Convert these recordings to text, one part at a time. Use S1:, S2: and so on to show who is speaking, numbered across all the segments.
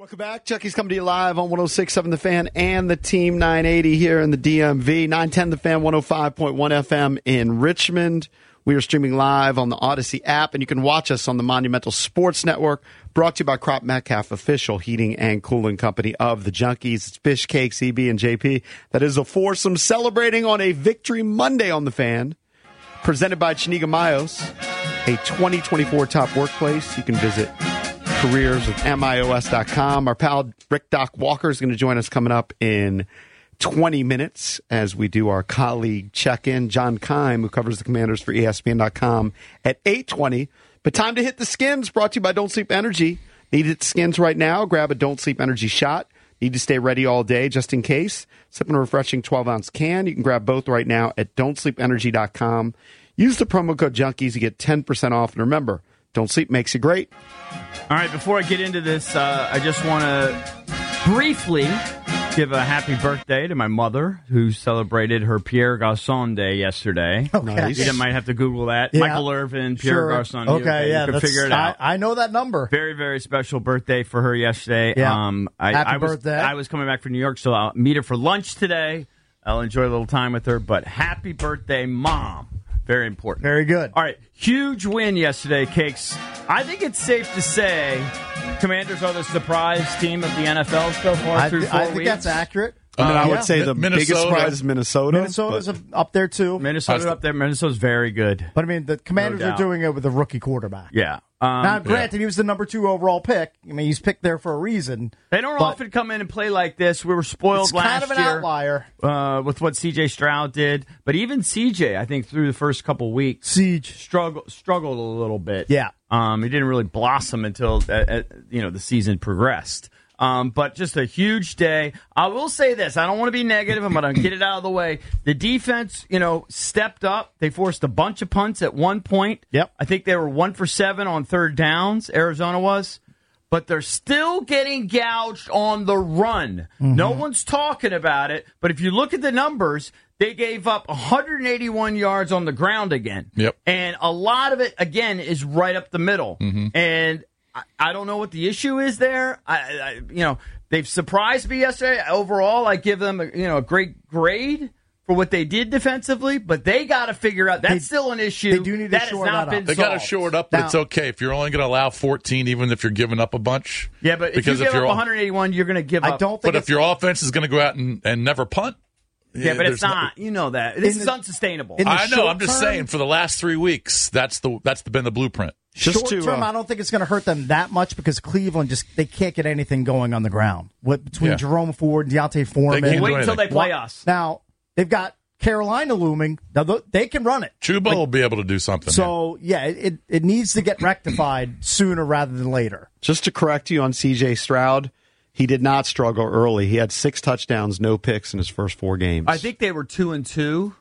S1: Welcome back. Chucky's coming to you live on 106.7 The Fan and the Team 980 here in the DMV. 910 The Fan, 105.1 FM in Richmond. We are streaming live on the Odyssey app, and you can watch us on the Monumental Sports Network, brought to you by Crop Metcalf, official heating and cooling company of the Junkies. It's Fish Cakes, EB, and JP. That is a foursome celebrating on a Victory Monday on The Fan, presented by Chiniga Mayos, a 2024 top workplace. You can visit careers with MIOS.com. Our pal Rick Doc Walker is going to join us coming up in 20 minutes as we do our colleague check-in. John Keim, who covers the Commanders for ESPN.com, at 8:20. But time to hit the skins, brought to you by Don't Sleep Energy. Need to hit the skins right now? Grab a Don't Sleep Energy shot. Need to stay ready all day just in case? Sip in a refreshing 12-ounce can. You can grab both right now at Don'tSleepEnergy.com. Use the promo code Junkies to get 10% off. And remember, Don't Sleep makes you great.
S2: All right, before I get into this, I just want to briefly give a happy birthday to my mother, who celebrated her Pierre Garçon Day yesterday.
S1: Nice.
S2: You might have to Google that.
S3: Yeah.
S2: Michael Irvin, Pierre Garçon.
S3: Okay,
S2: you can figure it out.
S3: I know that number.
S2: Very, very special birthday for her yesterday.
S3: Yeah. Happy birthday.
S2: I was coming back from New York, so I'll meet her for lunch today. I'll enjoy a little time with her, but happy birthday, Mom. Very important.
S3: Very good.
S2: All right, huge win yesterday, Cakes. I think it's safe to say Commanders are the surprise team of the NFL so far through 4 weeks.
S3: I think that's accurate.
S1: I would say the biggest surprise is Minnesota.
S3: Minnesota's up there, too.
S2: Minnesota's up there. Minnesota's very good.
S3: But, I mean, the Commanders are doing it with a rookie quarterback.
S2: Yeah.
S3: Now, granted, he was the number 2 overall pick. I mean, he's picked there for a reason.
S2: They don't often come in and play like this. We were spoiled last year.
S3: It's kind of an outlier.
S2: With what C.J. Stroud did. But even C.J., I think, through the first couple weeks, struggled a little bit.
S3: Yeah.
S2: He didn't really blossom until the season progressed. But just a huge day. I will say this. I don't want to be negative. I'm going to get it out of the way. The defense, stepped up. They forced a bunch of punts at one point.
S3: Yep.
S2: I think they were 1 for 7 on third downs, Arizona was. But they're still getting gouged on the run. Mm-hmm. No one's talking about it. But if you look at the numbers, they gave up 181 yards on the ground again.
S4: Yep.
S2: And a lot of it, again, is right up the middle. Mm-hmm. And I don't know what the issue is there. They've surprised me yesterday. Overall, I give them a great grade for what they did defensively, but they got to figure out that's still an issue.
S3: They do need to shore that up.
S4: They got to shore it up, but it's okay if you're only going to allow 14, even if you're giving up a bunch.
S2: Yeah, but if you give up 181, you're going to give up.
S3: I don't think.
S4: But if your offense is going to go out and never punt.
S2: Yeah, but it's not. You know that. This is unsustainable.
S4: I know. I'm just saying, for the last 3 weeks, that's been the blueprint.
S3: Short term, I don't think it's going to hurt them that much because Cleveland they can't get anything going on the ground. Between Jerome Ford and Deontay Foreman.
S2: Wait until they play us.
S3: Now, they've got Carolina looming. Now, they can run it.
S4: Chuba will be able to do something.
S3: So, it needs to get rectified sooner rather than later.
S1: Just to correct you on C.J. Stroud, he did not struggle early. He had 6 touchdowns, no picks in his first 4 games.
S2: I think they were 2-2.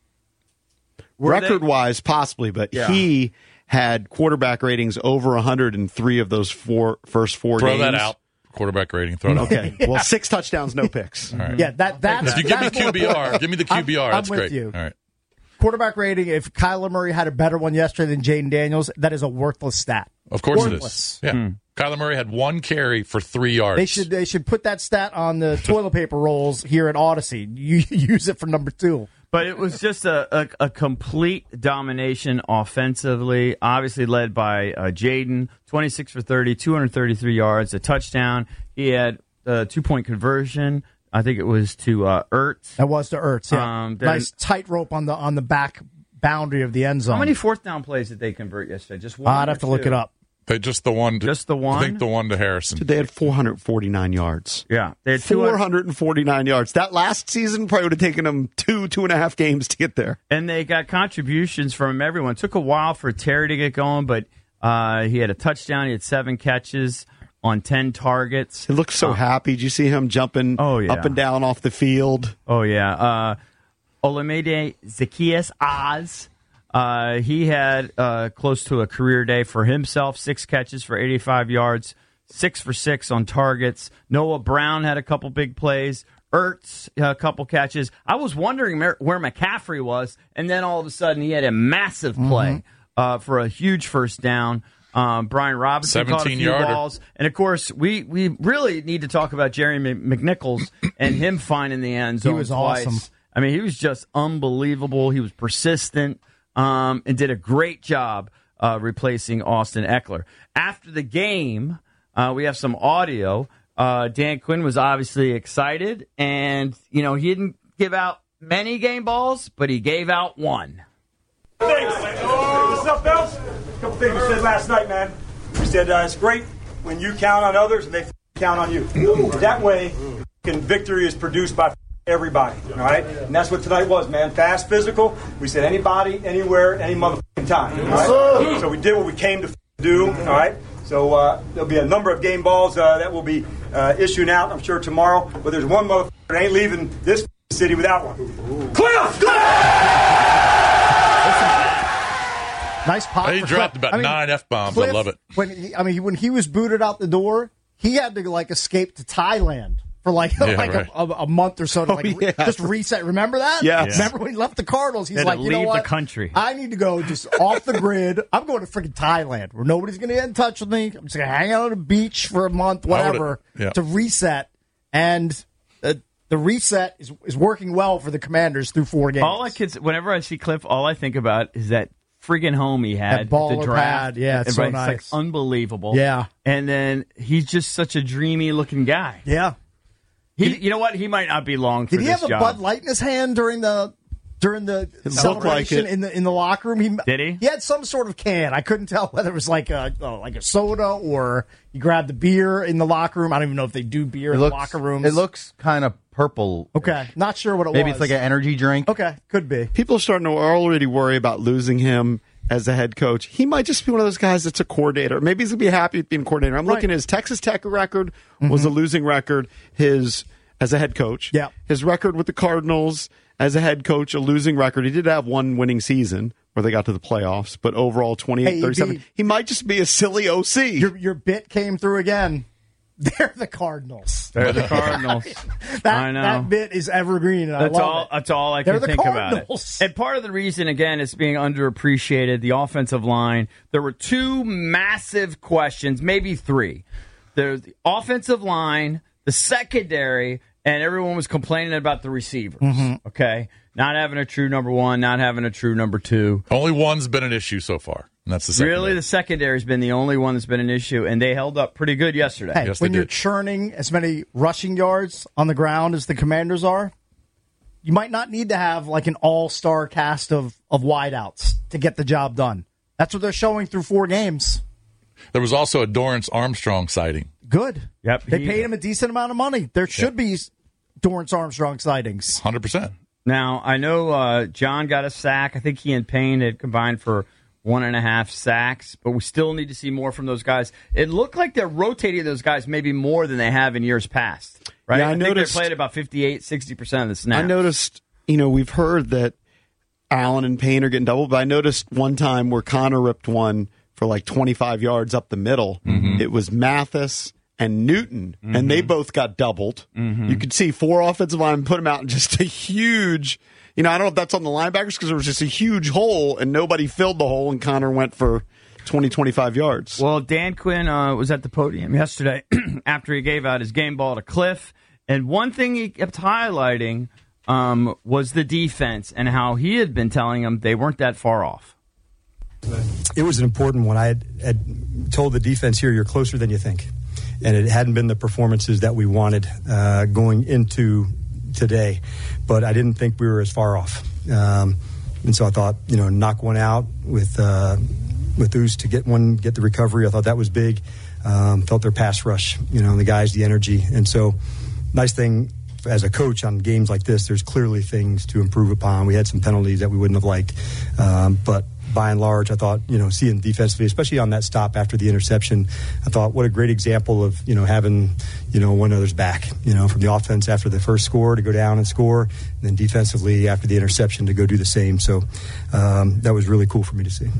S1: Record-wise, possibly, but he had quarterback ratings over 103 of those first four games.
S4: Throw that out. Quarterback rating. Throw it out.
S1: Okay. Well, 6 touchdowns, no picks.
S4: All right.
S3: Yeah, that's
S4: if you give me QBR, give me the QBR. That's
S3: with
S4: great.
S3: You.
S4: All right.
S3: Quarterback rating, if Kyler Murray had a better one yesterday than Jaden Daniels, that is a worthless stat.
S4: Of course
S3: worthless.
S4: It is. Yeah. Kyler Murray had 1 carry for 3 yards.
S3: They should put that stat on the toilet paper rolls here at Odyssey. You use it for number 2.
S2: But it was just a complete domination offensively, obviously led by Jaden, 26 for 30, 233 yards, a touchdown. He had a 2-point conversion. I think it was to Ertz.
S3: That was to Ertz, yeah. Nice tightrope on the back boundary of the end zone.
S2: How many fourth down plays did they convert yesterday? Just one?
S3: I'd have to look it up.
S4: Just the one.
S2: Just the one?
S4: I think the one to Harrison.
S1: So they had 449 yards.
S2: Yeah. They had
S1: 449 yards. That last season probably would have taken them 2.5 games to get there.
S2: And they got contributions from everyone. It took a while for Terry to get going, but he had a touchdown. He had 7 catches on 10 targets.
S1: He looked so happy. Did you see him jumping up and down off the field?
S2: Oh, yeah. Olamide Zaccheaus Oz. He had close to a career day for himself, 6 catches for 85 yards, 6 for 6 on targets. Noah Brown had a couple big plays. Ertz, a couple catches. I was wondering where McCaffrey was, and then all of a sudden he had a massive play for a huge first down. Brian Robinson caught a few
S4: 17-yarder.
S2: balls. And, of course, we really need to talk about Jerry McNichols and him finding the end zone.
S3: He was
S2: twice.
S3: awesome.
S2: I mean, he was just unbelievable. He was persistent and did a great job replacing Austin Eckler. After the game, we have some audio. Dan Quinn was obviously excited, and, he didn't give out many game balls, but he gave out one.
S5: Thanks. What's up, fellas? A couple things we said last night, man. We said it's great when you count on others and they count on you. That way, victory is produced by everybody, all right? And that's what tonight was, man. Fast, physical. We said anybody, anywhere, any motherfucking time, all right? So we did what we came to do, all right? So there'll be a number of game balls that will be issuing out, I'm sure, tomorrow. But there's one motherfucker that ain't leaving this city without one. Cliff!
S3: Nice pop.
S4: He
S3: for
S4: dropped
S3: Cliff.
S4: about 9 F-bombs.
S3: Cliff,
S4: I love it.
S3: When he was booted out the door, he had to escape to Thailand for a month or so to just reset. Remember that?
S1: Yeah.
S3: Remember when he left the Cardinals? He's
S2: Had
S3: like,
S2: to
S3: you know
S2: leave
S3: what?
S2: the country.
S3: I need to go just off the grid. I'm going to freaking Thailand where nobody's going to get in touch with me. I'm just going to hang out on the beach for a month, whatever, to reset. And the reset is working well for the Commanders through 4 games.
S2: Whenever I see Cliff, all I think about is that friggin' home he had.
S3: That baller
S2: the draft.
S3: pad. Yeah, it's so
S2: It's
S3: nice.
S2: like unbelievable.
S3: Yeah.
S2: And then he's just such a dreamy looking guy.
S3: Yeah.
S2: You know what? He might not be long for
S3: Did he
S2: this
S3: have
S2: job.
S3: a Bud Light in his hand during the celebration
S1: like
S3: in the locker room?
S2: Did he?
S3: He had some sort of can. I couldn't tell whether it was like a soda or he grabbed the beer in the locker room. I don't even know if they do beer in the locker rooms.
S6: It looks kind of purple.
S3: Okay, not sure what it was.
S6: Maybe it's like an energy drink.
S3: Okay, could be.
S1: People are starting to already worry about losing him as a head coach. He might just be one of those guys that's a coordinator. Maybe he's going to be happy with being a coordinator. I'm looking at his Texas Tech record was a losing record. His as a head coach.
S3: Yeah.
S1: His record with the Cardinals as a head coach, a losing record. He did have one winning season where they got to the playoffs, but overall 28-37. He might just be a silly OC.
S3: Your bit came through again. They're the Cardinals.
S2: They're the Cardinals. I know.
S3: That bit is evergreen. And
S2: That's
S3: I love
S2: all.
S3: it.
S2: That's all I
S3: They're
S2: can
S3: the
S2: think
S3: Cardinals.
S2: about it. And part of the reason, again, it's being underappreciated. The offensive line. There were 2 massive questions, maybe 3. There's the offensive line, the secondary, and everyone was complaining about the receivers. Okay, not having a true number 1, not having a true number 2.
S4: Only one's been an issue so far, and that's the secondary.
S2: Really, the secondary's been the only one that's been an issue, and they held up pretty good yesterday.
S3: Hey,
S4: Yes,
S3: when
S4: they
S3: you're
S4: did.
S3: churning as many rushing yards on the ground as the Commanders are, you might not need to have like an all-star cast of wideouts to get the job done. That's what they're showing through 4 games.
S4: There was also a Dorrance Armstrong sighting.
S3: Good.
S2: Yep,
S3: They paid him a decent amount of money. There should be Dorrance Armstrong sightings.
S4: 100%.
S2: Now, I know John got a sack. I think he and Payne had combined for 1.5 sacks, but we still need to see more from those guys. It looked like they're rotating those guys maybe more than they have in years past. Right?
S1: Yeah, I
S2: think
S1: noticed-
S2: they played about 58-60% of the snaps.
S1: I noticed, we've heard that Allen and Payne are getting doubled, but I noticed one time where Connor ripped one for like 25 yards up the middle. It was Mathis and Newton, and they both got doubled. You could see 4 offensive linemen put them out in just a huge, I don't know if that's on the linebackers because there was just a huge hole and nobody filled the hole, and Connor went for 20, 25 yards.
S2: Well, Dan Quinn was at the podium yesterday after he gave out his game ball to Cliff, and one thing he kept highlighting was the defense and how he had been telling them they weren't that far off.
S7: It was an important one. I had told the defense here, you're closer than you think. And it hadn't been the performances that we wanted going into today. But I didn't think we were as far off. And so I thought, knock one out with Oos to get the recovery. I thought that was big. Felt their pass rush, the guys, the energy. And so nice thing as a coach on games like this, there's clearly things to improve upon. We had some penalties that we wouldn't have liked. But by and large, I thought, seeing defensively, especially on that stop after the interception, I thought what a great example of, having, one other's back, from the offense after the first score to go down and score, and then defensively after the interception to go do the same. So that was really cool for me to see.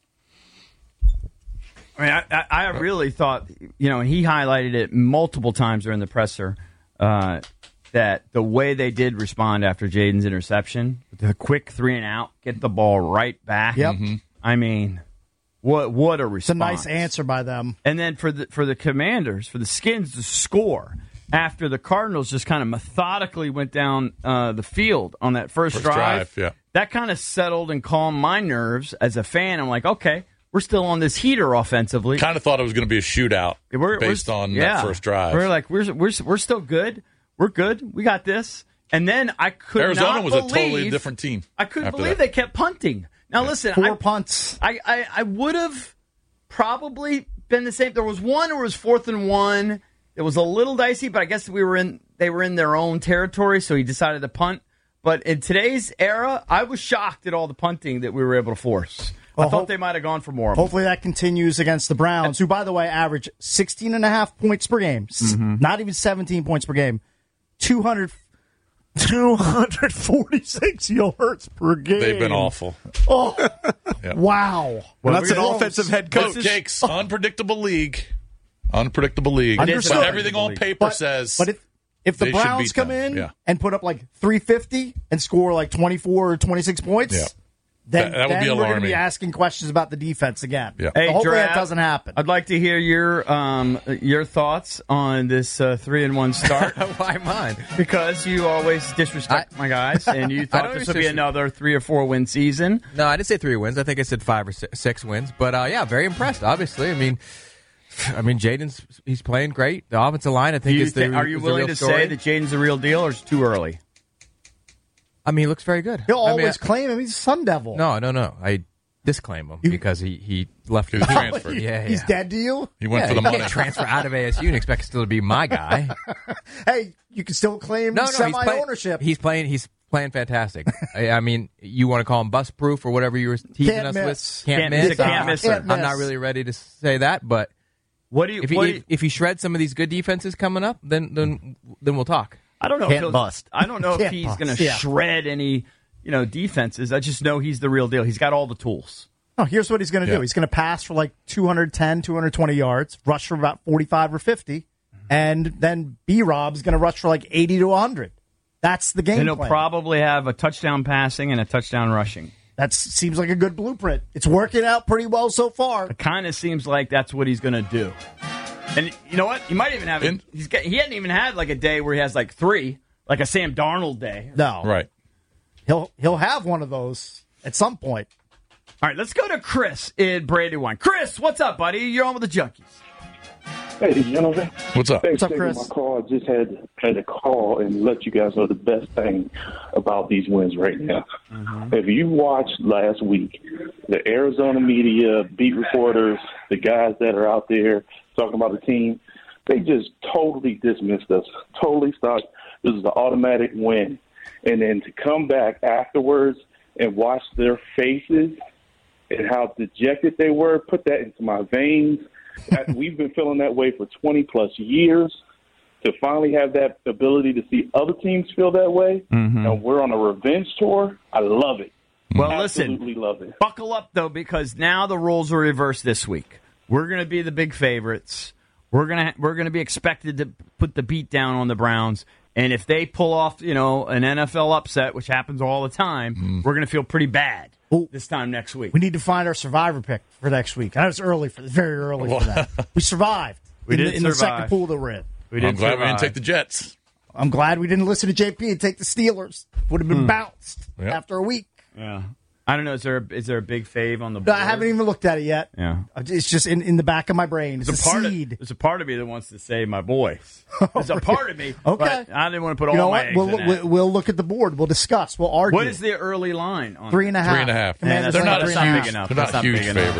S2: I mean, I really thought, and he highlighted it multiple times during the presser, that the way they did respond after Jaden's interception, the quick 3 and out, get the ball right back.
S3: Yep.
S2: I mean, What a response!
S3: It's a nice answer by them.
S2: And then for the Commanders, for the Skins to score after the Cardinals just kind of methodically went down the field on that first drive, that kind of settled and calmed my nerves as a fan. I'm like, okay, we're still on this heater offensively.
S4: Kind of thought it was going to be a shootout based on that first drive.
S2: We're like, we're still good. We're good. We got this. And then I could
S4: Arizona
S2: not
S4: was
S2: believe,
S4: a totally different team.
S2: I couldn't believe they kept punting. Now listen,
S3: 4 punts.
S2: I would have probably been the same. There was one where it was 4th and 1. It was a little dicey, but I guess they were in their own territory, so he decided to punt. But in today's era, I was shocked at all the punting that we were able to force. I thought they might have gone for more of them.
S3: Hopefully that continues against the Browns, who, by the way, average 16.5 points per game. Not even 17 points per game. 246 yards per game.
S4: They've been awful.
S3: Oh, wow.
S1: Well, that's an offensive head coach.
S4: Cupcakes, unpredictable league. Unpredictable league. But everything on paper says.
S3: But if the Browns come in and put up like 350 and score like 24 or 26 points, then
S4: that would be
S3: we're going to
S4: alarming.
S3: be asking questions about the defense again.
S4: Yeah.
S2: Hey,
S3: hopefully
S2: Drab,
S3: that doesn't happen.
S2: I'd like to hear your thoughts on this 3-1 start.
S8: Why mine?
S2: Because you always disrespect my guys, and you thought this would be another 3 or 4 win season.
S8: No, I didn't say 3 wins. I think I said 5 or 6 wins. But yeah, very impressed. Obviously, I mean, he's playing great. The offensive line, I think,
S2: Are you willing to say that Jaden's the real deal, or is it too early?
S8: I mean, he looks very good.
S3: He'll always claim him. He's a Sun Devil.
S8: No. I disclaim him because he left.
S4: He was transferred.
S3: He's dead to you?
S4: He went for the money.
S8: Can't transfer out of ASU and expect still to be my guy.
S3: Hey, you can still claim semi-ownership.
S8: He's playing fantastic. I mean, you want to call him bust proof or whatever you were teasing us with? Can't miss. I'm not really ready to say that, but if he shreds some of these good defenses coming up, then we'll talk.
S2: I don't know. I don't know if he's going to shred any, defenses. I just know he's the real deal. He's got all the tools.
S3: Oh, here's what he's going to do. He's going to pass for like 210, 220 yards, rush for about 45 or 50, and then B-Rob's going to rush for like 80 to 100. That's the game plan.
S2: And he'll probably have a touchdown passing and a touchdown rushing.
S3: That seems like a good blueprint. It's working out pretty well so far.
S2: It kind of seems like that's what he's going to do. And you know what? He might even have he hadn't even had like a day where he has like 3, like a Sam Darnold day.
S3: No.
S4: Right.
S3: He'll have one of those at some point.
S2: All right, let's go to Chris in Brandywine. Chris, what's up, buddy? You're on with the Junkies.
S9: Hey, gentlemen.
S4: What's up?
S9: Thanks
S3: What's up,
S9: for
S3: Chris?
S9: taking my call. I just had to call and let you guys know the best thing about these wins right now. If you watched last week, the Arizona media, beat reporters, the guys that are out there talking about the team, they just totally dismissed us, totally thought this is an automatic win. And then to come back afterwards and watch their faces and how dejected they were, put that into my veins. We've been feeling that way for 20-plus years. To finally have that ability to see other teams feel that way, and we're on a revenge tour, I love it.
S2: Well,
S9: Absolutely love it.
S2: Buckle up, though, because now the roles are reversed this week. We're going to be the big favorites. We're going to be expected to put the beat down on the Browns. And if they pull off, an NFL upset, which happens all the time, we're going to feel pretty bad this time next week.
S3: We need to find our survivor pick for next week. I know it's very early for that. We survived in the second pool that we're in.
S4: I'm glad we didn't take the Jets.
S3: I'm glad we didn't listen to JP and take the Steelers. Would have been bounced after a week.
S2: Yeah. I don't know. Is there a big fave on the board?
S3: I haven't even looked at it yet.
S2: Yeah.
S3: It's just in the back of my brain. It's a seed.
S2: There's a part of me that wants to say my boys. There's a part of me.
S3: Okay.
S2: But I didn't want to put all my eggs in that.
S3: We'll look at the board. We'll discuss. We'll argue.
S2: What is the early line on
S3: 3.5?
S4: 3.5.
S3: Commanders
S4: They're
S3: like
S4: not
S3: 3.5.
S4: big enough. They're
S2: That's
S4: not
S2: not
S4: huge
S2: big enough.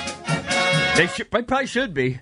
S4: favorites.
S2: They probably should be.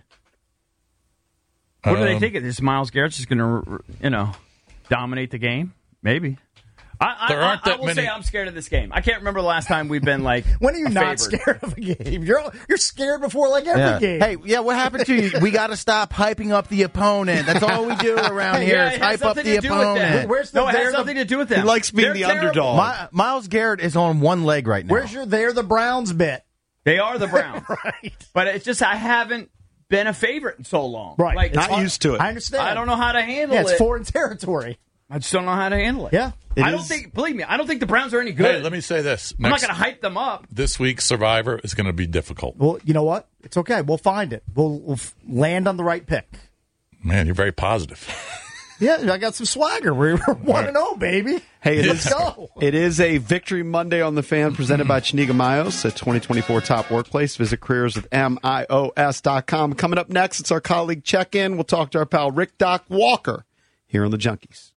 S2: What do they think of this? Miles Garrett's just going to, dominate the game? Maybe. I will say I'm scared of this game. I can't remember the last time we've been like.
S3: When are you not scared of a game? You're scared before like every game.
S6: Hey, what happened to you? We got to stop hyping up the opponent. That's all we do around here is hype up the opponent.
S2: It has nothing to do with that.
S1: He likes being the underdog.
S6: Miles Garrett is on one leg right now.
S3: Where's your "they're the Browns" bit?
S2: They are the Browns,
S3: Right.
S2: But it's just I haven't been a favorite in so long.
S3: Right.
S2: Like,
S1: Not used to it.
S3: I understand.
S2: I don't know how to handle it.
S3: It's foreign territory.
S2: I just don't know how to handle it.
S3: Yeah.
S2: Believe me, I don't think the Browns are any good.
S4: Hey, let me say this.
S2: I'm not going to hype them up.
S4: This week's Survivor is going to be difficult.
S3: Well, you know what? It's okay. We'll find it. We'll land on the right pick.
S4: Man, you're very positive.
S3: Yeah, I got some swagger. We're 1-0, baby.
S1: Hey,
S3: let's go.
S1: It is a Victory Monday on the Fan presented by Chiniga Mayos, a 2024 top workplace. Visit careerswithmios.com. Coming up next, it's our colleague check-in. We'll talk to our pal Rick Doc Walker here on the Junkies.